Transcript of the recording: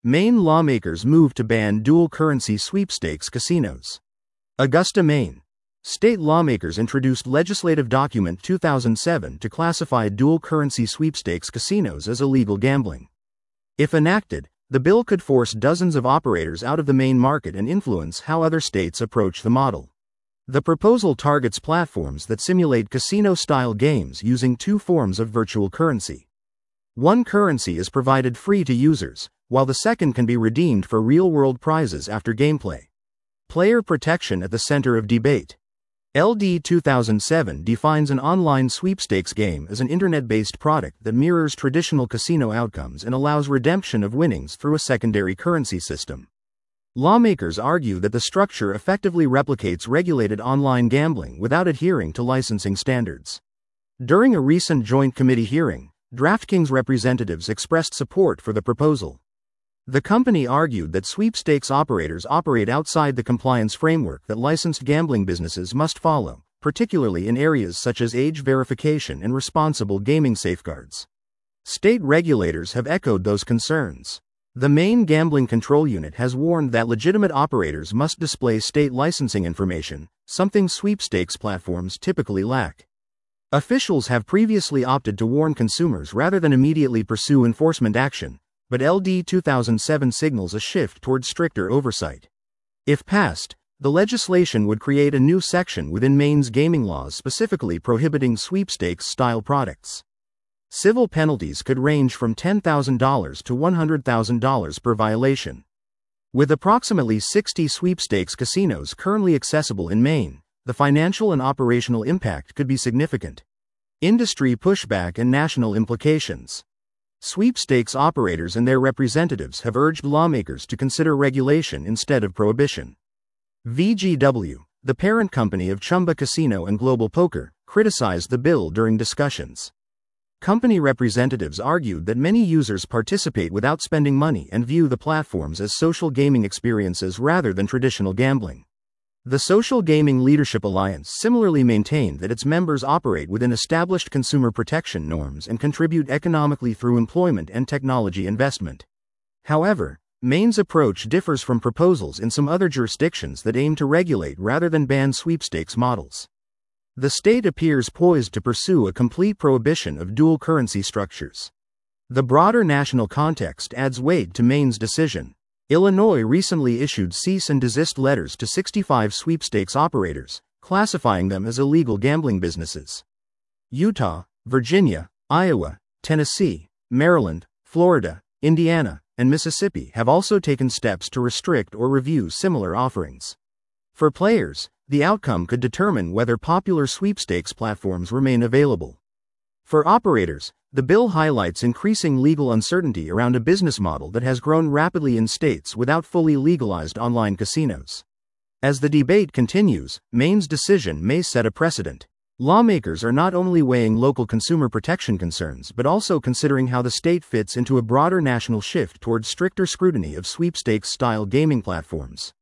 Maine lawmakers move to ban dual-currency sweepstakes casinos. Augusta, Maine. State lawmakers introduced Legislative Document 2007 to classify dual-currency sweepstakes casinos as illegal gambling. If enacted, the bill could force dozens of operators out of the Maine market and influence how other states approach the model. The proposal targets platforms that simulate casino-style games using two forms of virtual currency. One currency is provided free to users, while the second can be redeemed for real-world prizes after gameplay. Player protection at the center of debate. LD 2007 defines an online sweepstakes game as an internet-based product that mirrors traditional casino outcomes and allows redemption of winnings through a secondary currency system. Lawmakers argue that the structure effectively replicates regulated online gambling without adhering to licensing standards. During a recent joint committee hearing, DraftKings representatives expressed support for the proposal. The company argued that sweepstakes operators operate outside the compliance framework that licensed gambling businesses must follow, particularly in areas such as age verification and responsible gaming safeguards. State regulators have echoed those concerns. The Maine Gambling Control Unit has warned that legitimate operators must display state licensing information, something sweepstakes platforms typically lack. Officials have previously opted to warn consumers rather than immediately pursue enforcement action, but LD 2007 signals a shift toward stricter oversight. If passed, the legislation would create a new section within Maine's gaming laws specifically prohibiting sweepstakes-style products. Civil penalties could range from $10,000 to $100,000 per violation. With approximately 60 sweepstakes casinos currently accessible in Maine, the financial and operational impact could be significant. Industry pushback and national implications. Sweepstakes operators and their representatives have urged lawmakers to consider regulation instead of prohibition. VGW, the parent company of Chumba Casino and Global Poker, criticized the bill during discussions. Company representatives argued that many users participate without spending money and view the platforms as social gaming experiences rather than traditional gambling. The Social Gaming Leadership Alliance similarly maintained that its members operate within established consumer protection norms and contribute economically through employment and technology investment. However, Maine's approach differs from proposals in some other jurisdictions that aim to regulate rather than ban sweepstakes models. The state appears poised to pursue a complete prohibition of dual currency structures. The broader national context adds weight to Maine's decision. Illinois recently issued cease and desist letters to 65 sweepstakes operators, classifying them as illegal gambling businesses. Utah, Virginia, Iowa, Tennessee, Maryland, Florida, Indiana, and Mississippi have also taken steps to restrict or review similar offerings. For players, the outcome could determine whether popular sweepstakes platforms remain available. For operators, the bill highlights increasing legal uncertainty around a business model that has grown rapidly in states without fully legalized online casinos. As the debate continues, Maine's decision may set a precedent. Lawmakers are not only weighing local consumer protection concerns but also considering how the state fits into a broader national shift toward stricter scrutiny of sweepstakes-style gaming platforms.